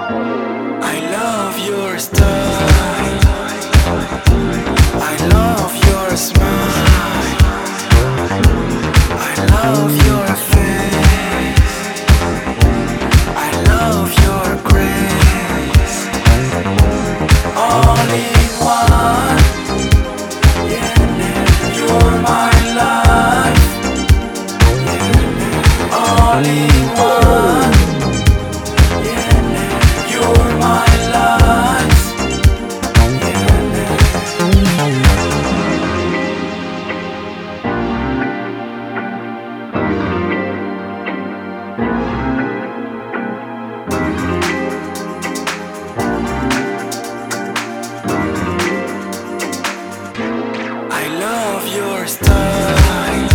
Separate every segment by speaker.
Speaker 1: I love your style. I love your smile. I love your face. I love your grace. All in one. You're my life. All in one. You're my life. I love your style.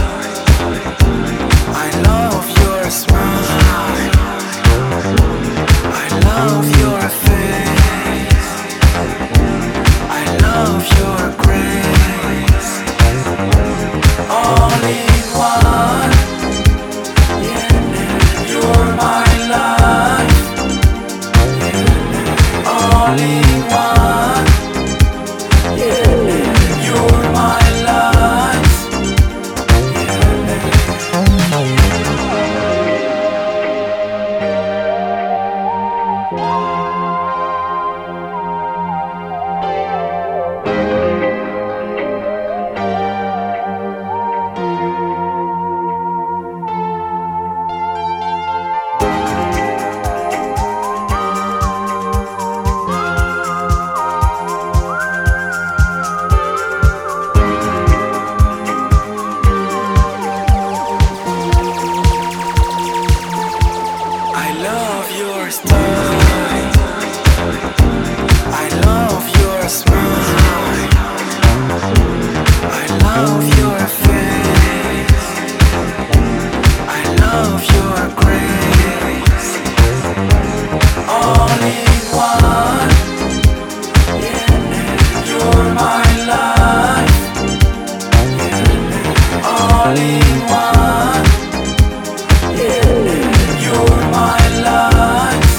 Speaker 1: I love your smile. I love your face. I love your grace. All in one. You're my life. All in one. You're my life. I love your style. I love your smile. I love your face. I love your grace. All in one. You're my life. All in one. You're my life.